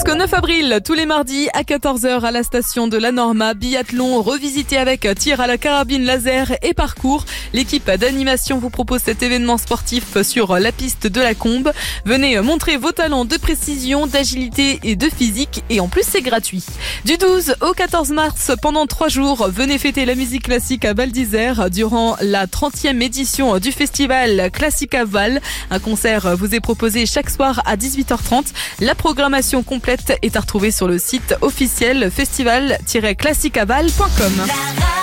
Jusqu'au 9 avril, tous les mardis à 14h à la station de la Norma, biathlon revisité avec tir à la carabine laser et parcours. L'équipe d'animation vous propose cet événement sportif sur la piste de la Combe. Venez montrer vos talents de précision, d'agilité et de physique et en plus c'est gratuit. Du 12 au 14 mars, pendant 3 jours, venez fêter la musique classique à Val d'Isère durant la 30e édition du festival Classica Val. Un concert vous est proposé chaque soir à 18h30. La programmation complète est à retrouver sur le site officiel festival-classicaval.com.